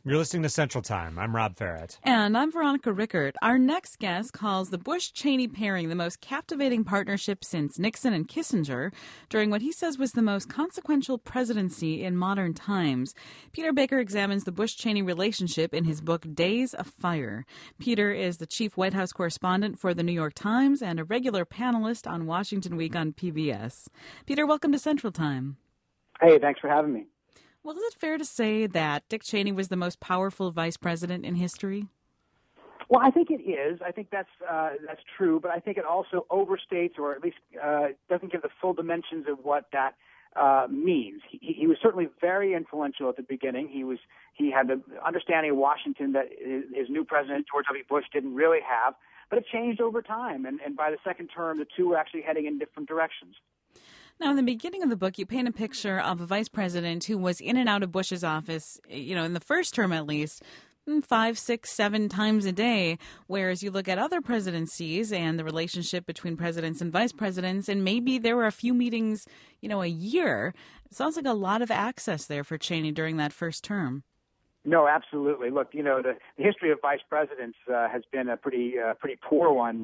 You're listening to Central Time. I'm Rob Farrett. And I'm Veronica Rickert. Our next guest calls the Bush-Cheney pairing the most captivating partnership since Nixon and Kissinger during what he says was the most consequential presidency in modern times. Peter Baker examines the Bush-Cheney relationship in his book Days of Fire. Peter is the chief White House correspondent for the New York Times and a regular panelist on Washington Week on PBS. Peter, welcome to Central Time. Hey, thanks for having me. Well, is it fair to say that Dick Cheney was the most powerful vice president in history? Well, I think it is. I think that's true, but I think it also overstates, or at least doesn't give the full dimensions of what that means. He was certainly very influential at the beginning. He had the understanding of Washington that his new president, George W. Bush, didn't really have, but it changed over time, and by the second term, the two were actually heading in different directions. Now, in the beginning of the book, you paint a picture of a vice president who was in and out of Bush's office, in the first term at least, 5, 6, 7 times a day, whereas you look at other presidencies and the relationship between presidents and vice presidents, and maybe there were a few meetings, a year. It sounds like a lot of access there for Cheney during that first term. No, absolutely. Look, the history of vice presidents has been a pretty poor one.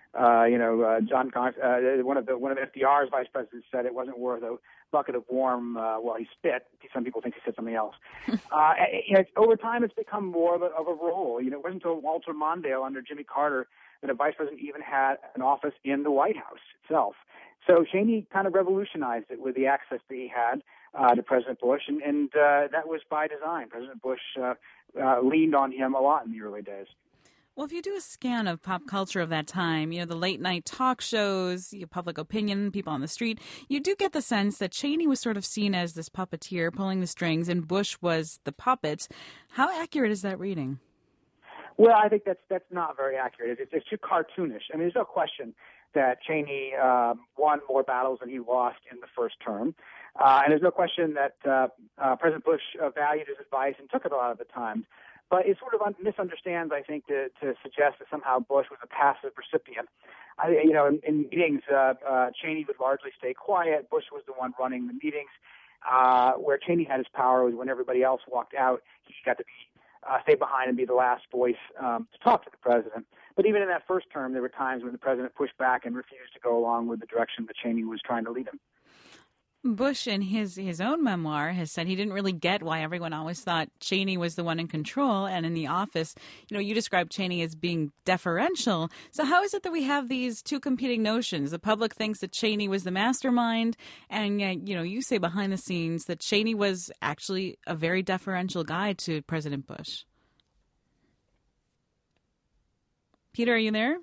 John Connors, one of FDR's vice presidents said it wasn't worth a bucket of warm. He spit. Some people think he said something else. Over time, it's become more of a role. It wasn't until Walter Mondale under Jimmy Carter that a vice president even had an office in the White House itself. So Cheney kind of revolutionized it with the access that he had to President Bush, and that was by design. President Bush leaned on him a lot in the early days. Well, if you do a scan of pop culture of that time, the late night talk shows, public opinion, people on the street, you do get the sense that Cheney was sort of seen as this puppeteer pulling the strings and Bush was the puppet. How accurate is that reading? Well, I think that's not very accurate. It's too cartoonish. I mean, there's no question that Cheney won more battles than he lost in the first term. And there's no question that President Bush valued his advice and took it a lot of the time. But it sort of misunderstands, I think, to suggest that somehow Bush was a passive recipient. In meetings, Cheney would largely stay quiet. Bush was the one running the meetings. Where Cheney had his power was when everybody else walked out, he got to stay behind and be the last voice to talk to the president. But even in that first term, there were times when the president pushed back and refused to go along with the direction that Cheney was trying to lead him. Bush, in his own memoir, has said he didn't really get why everyone always thought Cheney was the one in control. And in the office, you described Cheney as being deferential. So how is it that we have these two competing notions? The public thinks that Cheney was the mastermind, and yet, you say behind the scenes that Cheney was actually a very deferential guy to President Bush. Peter, are you there?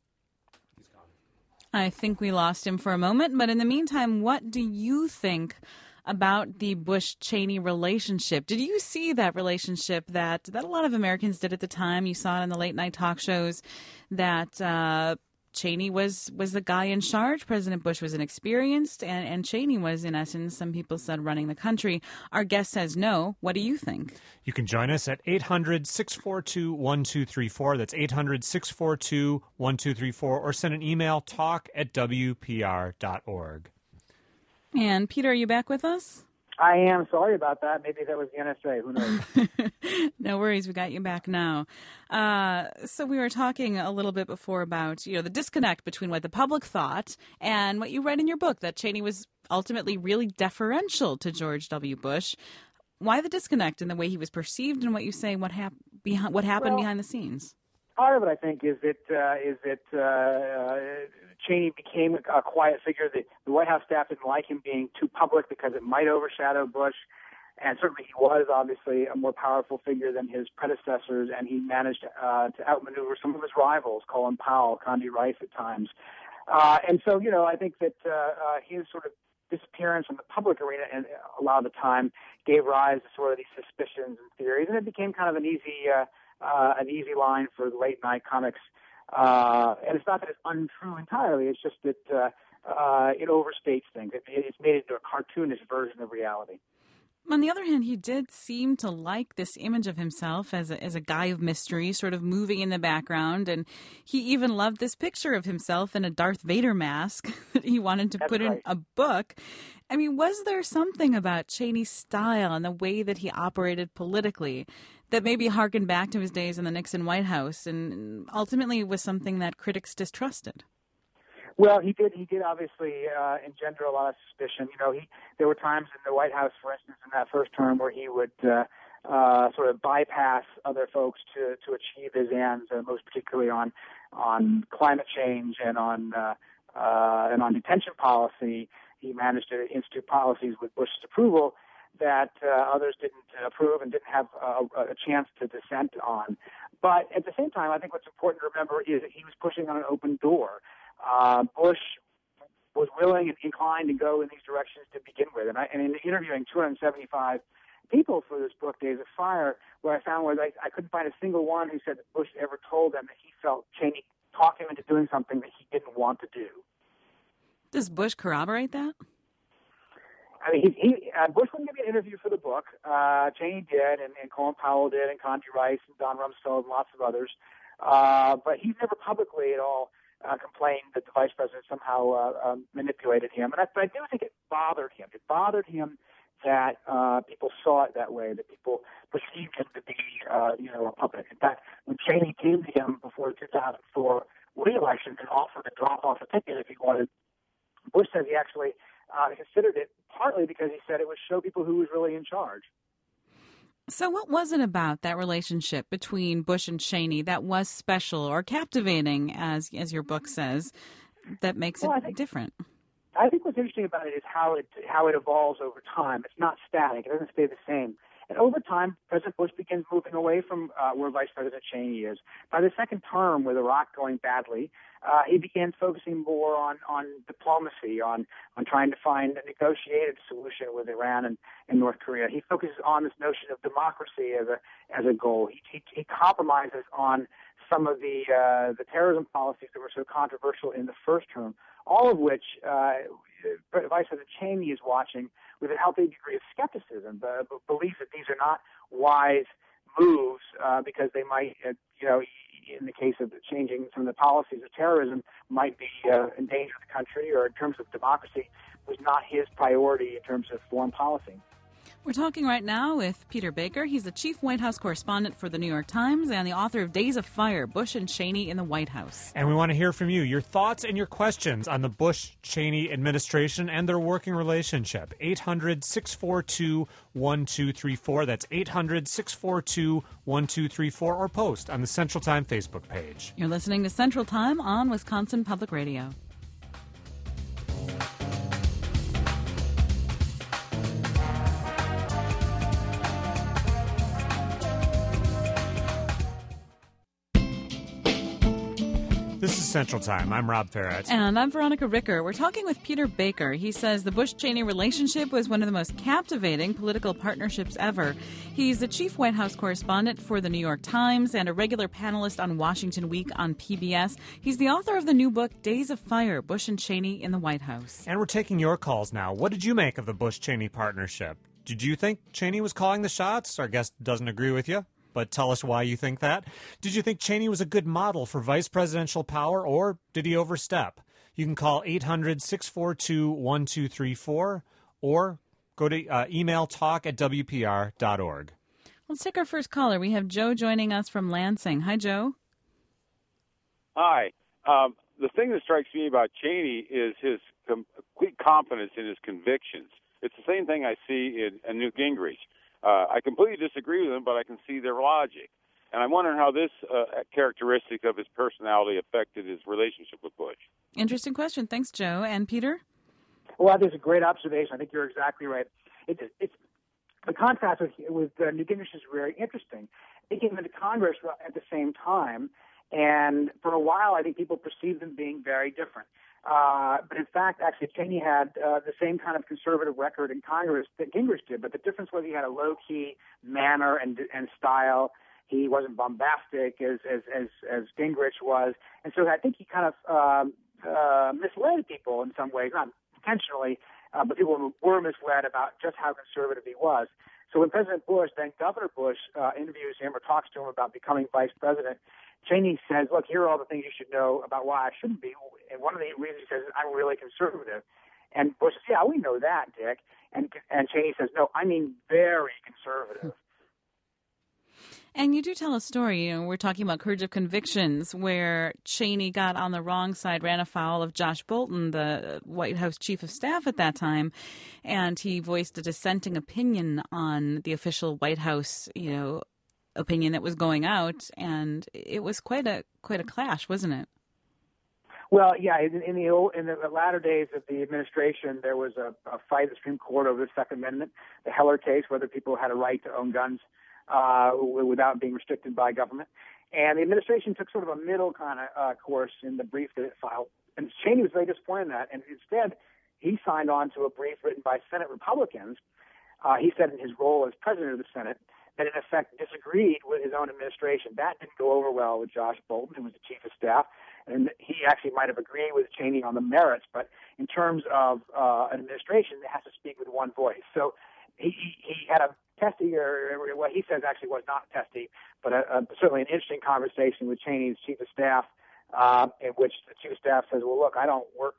I think we lost him for a moment, but in the meantime, what do you think about the Bush-Cheney relationship? Did you see that relationship that a lot of Americans did at the time? You saw it in the late-night talk shows that Cheney was the guy in charge. President Bush was inexperienced, and Cheney was, in essence, some people said, running the country. Our guest says no. What do you think? You can join us at 800-642-1234. That's 800-642-1234. Or send an email, talk@wpr.org. And Peter, are you back with us? I am. Sorry about that. Maybe that was the NSA. Who knows? No worries. We got you back now. So we were talking a little bit before about, the disconnect between what the public thought and what you read in your book, that Cheney was ultimately really deferential to George W. Bush. Why the disconnect in the way he was perceived and what you say, what happened behind the scenes? Part of it, I think, is that Cheney became a quiet figure. The White House staff didn't like him being too public because it might overshadow Bush. And certainly he was obviously a more powerful figure than his predecessors, and he managed to outmaneuver some of his rivals, Colin Powell, Condi Rice at times. And so, I think that his sort of disappearance from the public arena and a lot of the time gave rise to sort of these suspicions and theories, and it became kind of an easy line for late night comics. And it's not that it's untrue entirely. It's just that it overstates things. It's made it into a cartoonish version of reality. On the other hand, he did seem to like this image of himself as a guy of mystery, sort of moving in the background. And he even loved this picture of himself in a Darth Vader mask that he wanted to put in a book. I mean, was there something about Cheney's style and the way that he operated politically that maybe harkened back to his days in the Nixon White House and ultimately was something that critics distrusted. Well, he did obviously engender a lot of suspicion. There were times in the White House, for instance, in that first term, where he would sort of bypass other folks to achieve his ends, most particularly on climate change and on detention policy. He managed to institute policies with Bush's approval that others didn't approve and didn't have a chance to dissent on. But at the same time, I think what's important to remember is that he was pushing on an open door. Bush was willing and inclined to go in these directions to begin with. And in interviewing 275 people for this book, Days of Fire, what I found was I couldn't find a single one who said that Bush ever told them that he felt Cheney talked him into doing something that he didn't want to do. Does Bush corroborate that? I mean, Bush wouldn't give me an interview for the book. Cheney did, and Colin Powell did, and Condi Rice, and Don Rumsfeld, and lots of others. But he's never publicly at all complained that the vice president somehow manipulated him. But I do think it bothered him. It bothered him that people saw it that way, that people perceived him to be, a puppet. In fact, when Cheney came to him before the 2004 re-election and offered to drop off a ticket if he wanted, Bush says he actually considered it, partly because he said it would show people who was really in charge. So what was it about that relationship between Bush and Cheney that was special or captivating, as your book says, that makes it different? I think what's interesting about it is how it evolves over time. It's not static. It doesn't stay the same. And over time, President Bush begins moving away from where Vice President Cheney is. By the second term, with Iraq going badly, he began focusing more on diplomacy, on trying to find a negotiated solution with Iran and North Korea. He focuses on this notion of democracy as a goal. He compromises on some of the terrorism policies that were so controversial in the first term, all of which Vice President Cheney is watching with a healthy degree of skepticism, the belief that these are not wise moves because they might, in the case of changing some of the policies of terrorism, might be endanger the country, or in terms of democracy, was not his priority in terms of foreign policy. We're talking right now with Peter Baker. He's the chief White House correspondent for the New York Times and the author of Days of Fire, Bush and Cheney in the White House. And we want to hear from you, your thoughts and your questions on the Bush-Cheney administration and their working relationship. 800-642-1234. That's 800-642-1234, or post on the Central Time Facebook page. You're listening to Central Time on Wisconsin Public Radio. This is Central Time. I'm Rob Ferret. And I'm Veronica Ricker. We're talking with Peter Baker. He says the Bush-Cheney relationship was one of the most captivating political partnerships ever. He's the chief White House correspondent for the New York Times and a regular panelist on Washington Week on PBS. He's the author of the new book, Days of Fire, Bush and Cheney in the White House. And we're taking your calls now. What did you make of the Bush-Cheney partnership? Did you think Cheney was calling the shots? Our guest doesn't agree with you, but tell us why you think that. Did you think Cheney was a good model for vice presidential power, or did he overstep? You can call 800-642-1234 or go to email talk@wpr.org. Let's take our first caller. We have Joe joining us from Lansing. Hi, Joe. Hi. The thing that strikes me about Cheney is his complete confidence in his convictions. It's the same thing I see in Newt Gingrich. I completely disagree with him, but I can see their logic. And I'm wondering how this characteristic of his personality affected his relationship with Bush. Interesting question. Thanks, Joe. And Peter? Well, that's a great observation. I think you're exactly right. It's the contrast with Newt Gingrich is very interesting. He came into Congress at the same time, and for a while, I think people perceived them being very different. But in fact, actually, Cheney had the same kind of conservative record in Congress that Gingrich did. But the difference was he had a low-key manner and style. He wasn't bombastic as Gingrich was, and so I think he kind of misled people in some ways, not intentionally, but people were misled about just how conservative he was. So when President Bush, then Governor Bush, interviews him or talks to him about becoming vice president, Cheney says, look, here are all the things you should know about why I shouldn't be. And one of the reasons he says is, I'm really conservative. And Bush says, yeah, we know that, Dick. And Cheney says, no, I mean very conservative. And you do tell a story, we're talking about Courage of Convictions, where Cheney got on the wrong side, ran afoul of Josh Bolten, the White House chief of staff at that time, and he voiced a dissenting opinion on the official White House, opinion that was going out, and it was quite a clash, wasn't it? Well, yeah. In the latter days of the administration, there was a fight at the Supreme Court over the Second Amendment, the Heller case, whether people had a right to own guns without being restricted by government. And the administration took sort of a middle kind of course in the brief that it filed. And Cheney was very disappointed in that. And instead, he signed on to a brief written by Senate Republicans. He said in his role as president of the Senate that in effect disagreed with his own administration. That didn't go over well with Josh Bolten, who was the chief of staff. And he actually might have agreed with Cheney on the merits, but in terms of an administration, it has to speak with one voice. So he had a testy, or what he says actually was not testy, but certainly an interesting conversation with Cheney's chief of staff, in which the chief of staff says, well, look, I don't work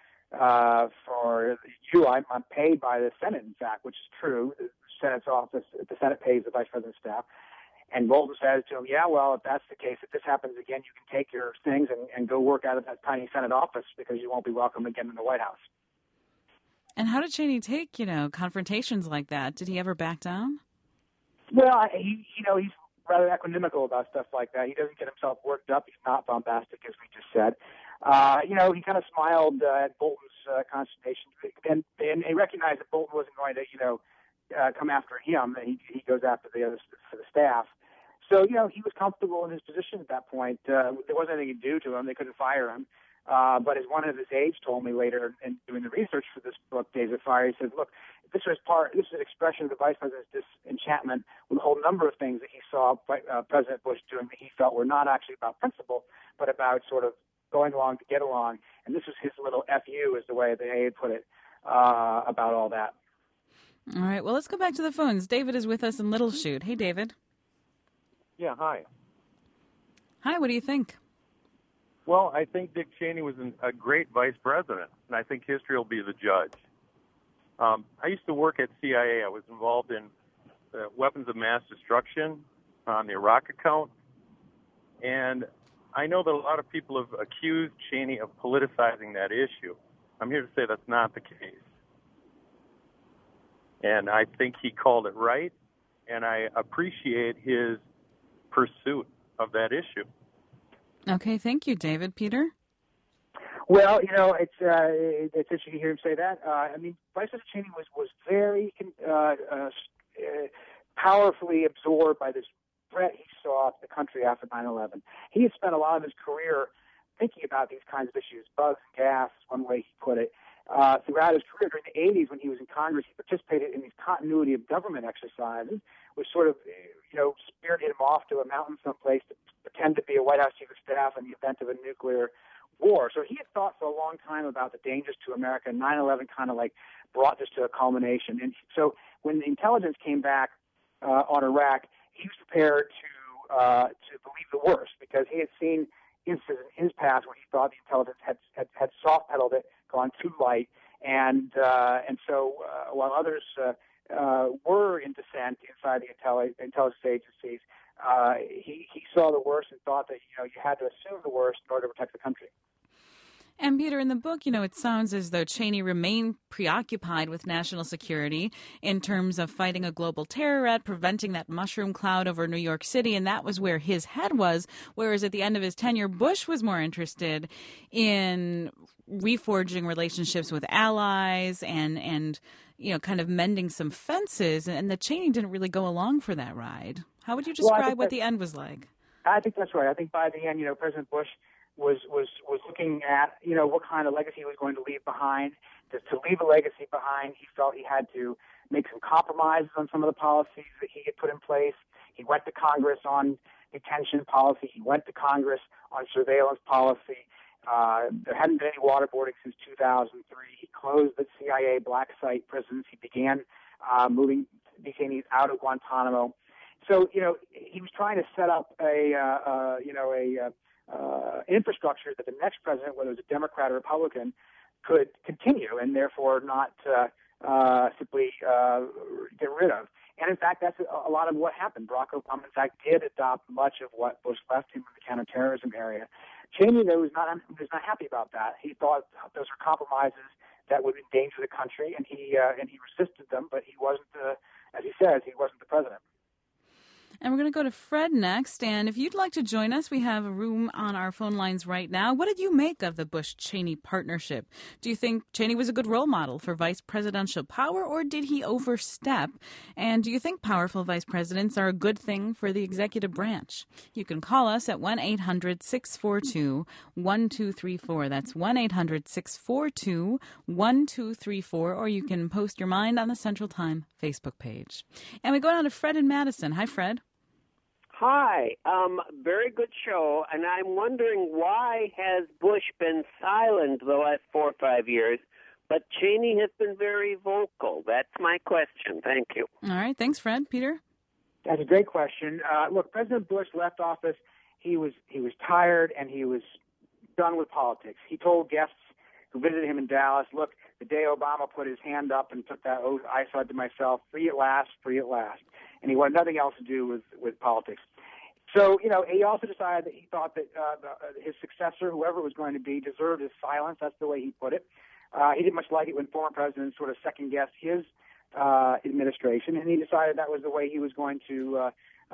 for you. I'm paid by the Senate, in fact, which is true. The Senate's office, the Senate pays the vice president's staff. And Bolten says to him, yeah, well, if that's the case, if this happens again, you can take your things and go work out of that tiny Senate office because you won't be welcome again in the White House. And how did Cheney take, confrontations like that? Did he ever back down? Well, he's rather equanimical about stuff like that. He doesn't get himself worked up. He's not bombastic, as we just said. He kind of smiled at Bolton's consternation, and he recognized that Bolten wasn't going to, come after him. He goes after the others for the staff. So, he was comfortable in his position at that point. There wasn't anything to do to him. They couldn't fire him. But as one of his aides told me later in doing the research for this book, Days of Fire, he said, look, this is an expression of the vice president's disenchantment with a whole number of things that he saw President Bush doing that he felt were not actually about principle, but about sort of going along to get along. And this was his little FU, is the way the aide put it, about all that. All right. Well, let's go back to the phones. David is with us in Little Chute. Hey, David. Yeah, hi. Hi, what do you think? Well, I think Dick Cheney was a great vice president, and I think history will be the judge. I used to work at CIA. I was involved in weapons of mass destruction on the Iraq account, and I know that a lot of people have accused Cheney of politicizing that issue. I'm here to say that's not the case. And I think he called it right, and I appreciate his pursuit of that issue. Okay, thank you, David. Peter? Well, it's interesting to hear him say that. Vice President Cheney was very powerfully absorbed by this threat he saw to the country after 9/11. He had spent a lot of his career thinking about these kinds of issues, bugs and gas, one way he put it. Throughout his career, during the 80s when he was in Congress, he participated in these continuity of government exercises, which sort of, spirited him off to a mountain someplace to pretend to be a White House chief of staff in the event of a nuclear war. So he had thought for a long time about the dangers to America. 9/11 kind of brought this to a culmination. And so when the intelligence came back on Iraq, he was prepared to believe the worst because he had seen instances in his past where he thought the intelligence had soft-pedaled it, gone too light, and so while others were in dissent inside the intelligence agencies, he saw the worst and thought that you had to assume the worst in order to protect the country. And Peter, in the book, it sounds as though Cheney remained preoccupied with national security in terms of fighting a global terror threat, preventing that mushroom cloud over New York City, and that was where his head was, whereas at the end of his tenure, Bush was more interested in reforging relationships with allies and kind of mending some fences, and that Cheney didn't really go along for that ride. How would you describe what the end was like? I think that's right. I think by the end, President Bush was looking at, what kind of legacy he was going to leave behind. To leave a legacy behind, he felt he had to make some compromises on some of the policies that he had put in place. He went to Congress on detention policy. He went to Congress on surveillance policy. There hadn't been any waterboarding since 2003. He closed the CIA black site prisons. He began moving detainees out of Guantanamo. So, he was trying to set up infrastructure that the next president, whether it was a Democrat or Republican, could continue and therefore not simply get rid of. And in fact, that's a lot of what happened. Barack Obama, in fact, did adopt much of what Bush left him in the counterterrorism area. Cheney, though, was not happy about that. He thought those were compromises that would endanger the country, and he resisted them. But he wasn't, as he says, he wasn't the president. And we're going to go to Fred next. And if you'd like to join us, we have a room on our phone lines right now. What did you make of the Bush-Cheney partnership? Do you think Cheney was a good role model for vice presidential power, or did he overstep? And do you think powerful vice presidents are a good thing for the executive branch? You can call us at 1-800-642-1234. That's 1-800-642-1234, or you can post your mind on the Central Time Facebook page. And we go down to Fred in Madison. Hi, Fred. Hi, very good show, and I'm wondering why has Bush been silent the last 4 or 5 years, but Cheney has been very vocal? That's my question. Thank you. All right, thanks, Fred. Peter? That's a great question. Look, President Bush left office. He was tired and he was done with politics. He told guests who visited him in Dallas, look, the day Obama put his hand up and took that oath, I said to myself, free at last, free at last. And he wanted nothing else to do with politics. So, he also decided that he thought that his successor, whoever it was going to be, deserved his silence. That's the way he put it. He didn't much like it when former presidents sort of second-guessed his administration, and he decided that was the way he was going to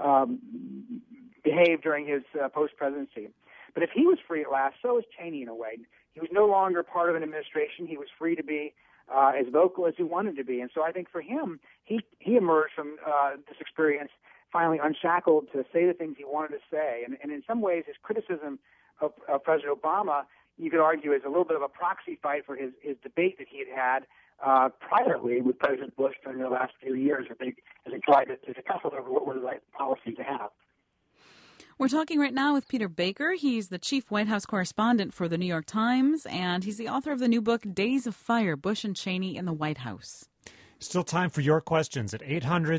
behave during his post-presidency. But if he was free at last, so was Cheney in a way. He was no longer part of an administration. He was free to be as vocal as he wanted to be. And so I think for him, he emerged from this experience finally unshackled to say the things he wanted to say. And in some ways, his criticism of President Obama, you could argue, is a little bit of a proxy fight for his debate that he had privately with President Bush during the last few years as he tried to tussle over what were the right policy to have. We're talking right now with Peter Baker. He's the chief White House correspondent for the New York Times, and he's the author of the new book, Days of Fire, Bush and Cheney in the White House. Still time for your questions at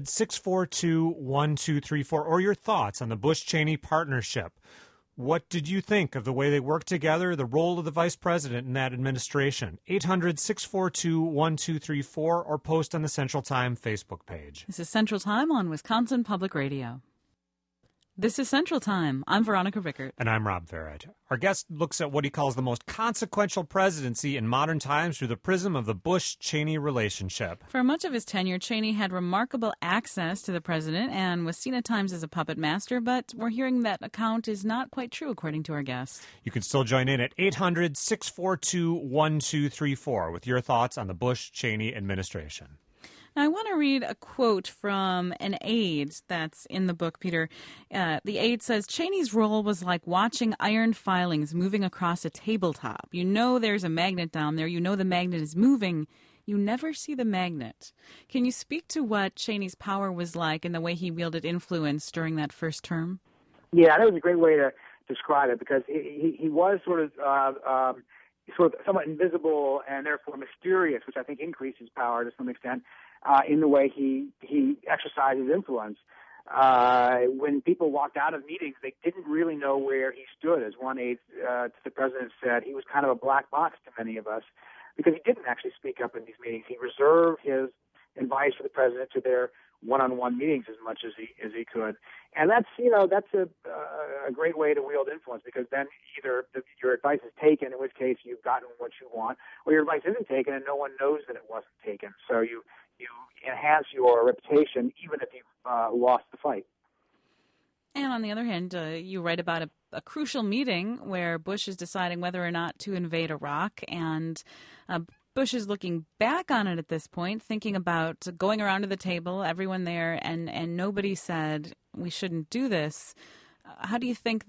800-642-1234 or your thoughts on the Bush-Cheney partnership. What did you think of the way they worked together, the role of the vice president in that administration? 800-642-1234 or post on the Central Time Facebook page. This is Central Time on Wisconsin Public Radio. This is Central Time. I'm Veronica Rickert. And I'm Rob Farrett. Our guest looks at what he calls the most consequential presidency in modern times through the prism of the Bush-Cheney relationship. For much of his tenure, Cheney had remarkable access to the president and was seen at times as a puppet master, but we're hearing that account is not quite true, according to our guest. You can still join in at 800-642-1234 with your thoughts on the Bush-Cheney administration. Now, I want to read a quote from an aide that's in the book, Peter. The aide says, Cheney's role was like watching iron filings moving across a tabletop. You know there's a magnet down there. You know the magnet is moving. You never see the magnet. Can you speak to what Cheney's power was like and the way he wielded influence during that first term? Yeah, that was a great way to describe it because he was sort of somewhat invisible and therefore mysterious, which I think increases power to some extent. In the way he exercises influence. When people walked out of meetings, they didn't really know where he stood. As one aide to the president said, he was kind of a black box to many of us because he didn't actually speak up in these meetings. He reserved his advice for the president to their one-on-one meetings as much as he could. And that's a great way to wield influence because then either your advice is taken, in which case you've gotten what you want, or your advice isn't taken and no one knows that it wasn't taken. So you enhance your reputation even if you've lost the fight. And on the other hand, you write about a crucial meeting where Bush is deciding whether or not to invade Iraq, and Bush is looking back on it at this point, thinking about going around to the table, everyone there, and nobody said we shouldn't do this. How do you see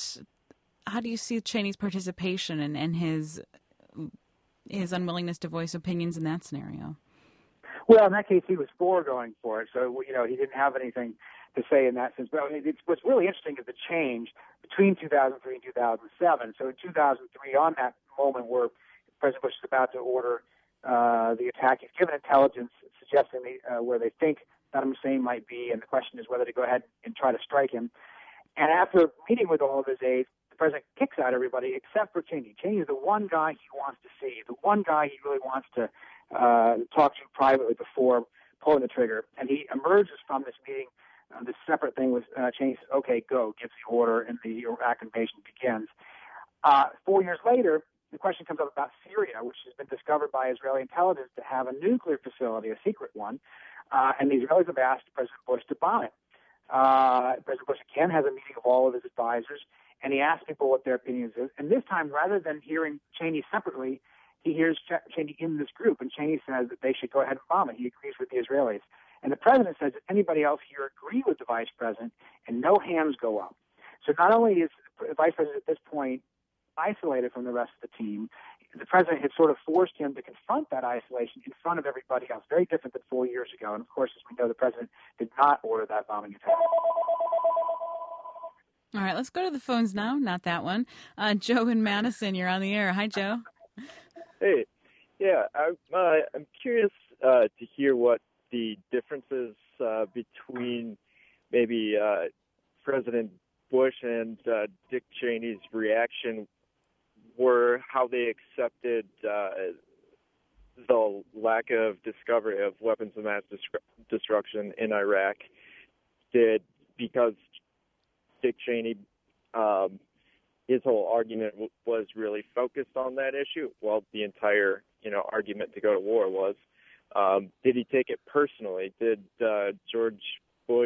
Cheney's participation and his unwillingness to voice opinions in that scenario? Well, in that case, he was for going for it, so he didn't have anything to say in that sense. But what's really interesting is the change between 2003 and 2007. So in 2003, on that moment where President Bush is about to order the attack, he's given intelligence suggesting where they think Saddam Hussein might be, and the question is whether to go ahead and try to strike him. And after meeting with all of his aides, the president kicks out everybody except for Cheney. Cheney is the one guy he wants to see, the one guy he really wants to talk to privately before pulling the trigger. And he emerges from this meeting. This separate thing was Cheney says, "Okay, go," gives the order, and the Iraq invasion begins. 4 years later, the question comes up about Syria, which has been discovered by Israeli intelligence to have a nuclear facility, a secret one, and the Israelis have asked President Bush to bomb it. President Bush again has a meeting of all of his advisors, and he asks people what their opinions is. And this time, rather than hearing Cheney separately, he hears Cheney in this group, and Cheney says that they should go ahead and bomb it. He agrees with the Israelis. And the president says, does anybody else here agree with the vice president? And no hands go up. So not only is the vice president at this point isolated from the rest of the team, the president had sort of forced him to confront that isolation in front of everybody else, very different than 4 years ago. And, of course, as we know, the president did not order that bombing attack. All right, let's go to the phones now. Not that one. Joe in Madison, you're on the air. Hi, Joe. Hey, yeah, I'm curious to hear what the differences between maybe President Bush and Dick Cheney's reaction were, how they accepted the lack of discovery of weapons of mass destruction in Iraq. Because Dick Cheney, his whole argument was really focused on that issue. Well, the entire argument to go to war was. Did he take it personally? Did George Bush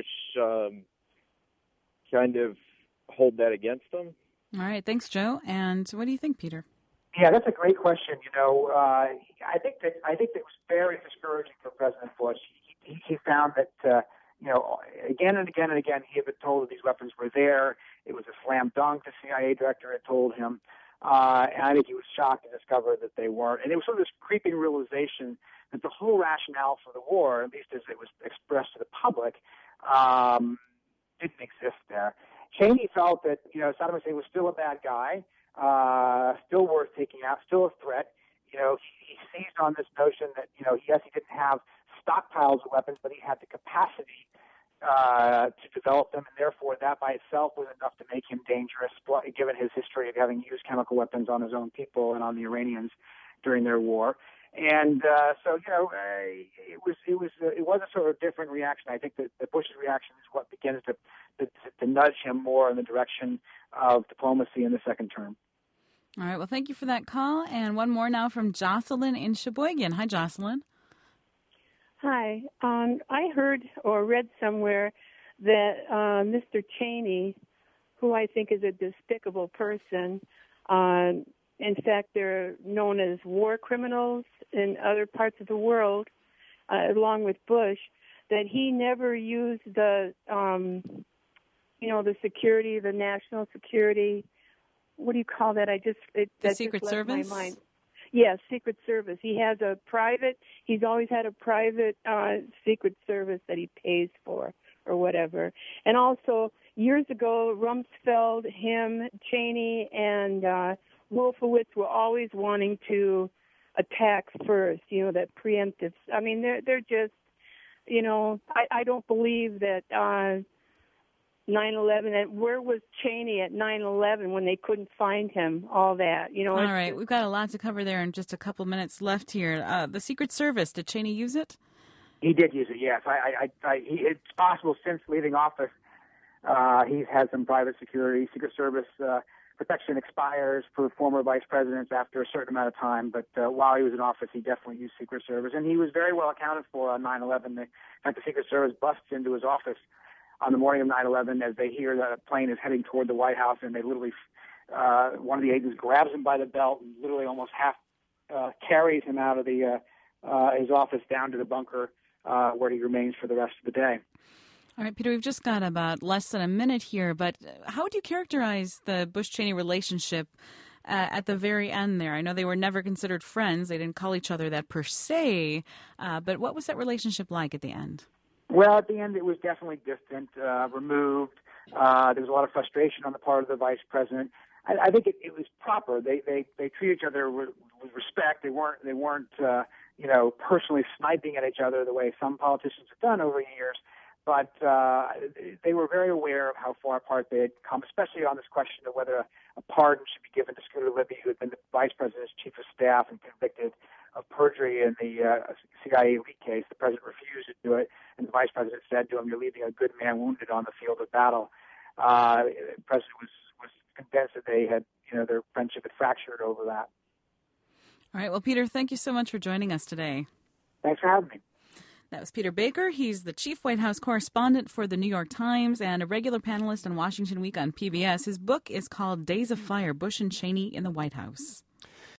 kind of hold that against him? All right, thanks, Joe. And what do you think, Peter? Yeah, that's a great question. I think that it was very discouraging for President Bush. He found that again and again and again he had been told that these weapons were there. It was a slam dunk. The CIA director had told him, and I think he was shocked to discover that they weren't. And it was sort of this creeping realization that the whole rationale for the war, at least as it was expressed to the public, didn't exist there. Cheney felt that Saddam Hussein was still a bad guy, still worth taking out, still a threat. He seized on this notion that yes, he didn't have stockpiles of weapons, but he had the capacity to develop them, and therefore that by itself was enough to make him dangerous, given his history of having used chemical weapons on his own people and on the Iranians during their war. And it was a sort of different reaction. I think that Bush's reaction is what begins to nudge him more in the direction of diplomacy in the second term. All right. Well, thank you for that call. And one more now from Jocelyn in Sheboygan. Hi, Jocelyn. Hi. I heard or read somewhere that Mr. Cheney, who I think is a despicable person, in fact, they're known as war criminals in other parts of the world, along with Bush, that he never used the security, the national security. What do you call that? The Secret Service? My mind. Yes, Secret Service. He's always had a private Secret Service that he pays for or whatever. And also, years ago, Rumsfeld, him, Cheney, and Wolfowitz were always wanting to attack first, that preemptive. I mean, they're just, I don't believe that 9/11, and where was Cheney at 9/11 when they couldn't find him, all that, All right, we've got a lot to cover there in just a couple minutes left here. The Secret Service, did Cheney use it? He did use it, yes. It's possible since leaving office, he's had some private security. Secret Service protection expires for former vice presidents after a certain amount of time, but while he was in office, he definitely used Secret Service, and he was very well accounted for on 9/11. In fact, the Secret Service busts into his office on the morning of 9/11 as they hear that a plane is heading toward the White House, and they literally, one of the agents grabs him by the belt and literally almost half carries him out of his office down to the bunker where he remains for the rest of the day. All right, Peter, we've just got about less than a minute here, but how would you characterize the Bush-Cheney relationship at the very end there? I know they were never considered friends. They didn't call each other that per se, but what was that relationship like at the end? Well, at the end, it was definitely distant, removed. There was a lot of frustration on the part of the vice president. I think it was proper. They treat each other with respect. They weren't personally sniping at each other the way some politicians have done over the years. But they were very aware of how far apart they had come, especially on this question of whether a pardon should be given to Scooter Libby, who had been the vice president's chief of staff and convicted perjury in the CIA leak case. The president refused to do it, and the vice president said to him, "You're leaving a good man wounded on the field of battle." The president was convinced that they had, their friendship had fractured over that. All right. Well, Peter, thank you so much for joining us today. Thanks for having me. That was Peter Baker. He's the chief White House correspondent for the New York Times and a regular panelist on Washington Week on PBS. His book is called Days of Fire, Bush and Cheney in the White House.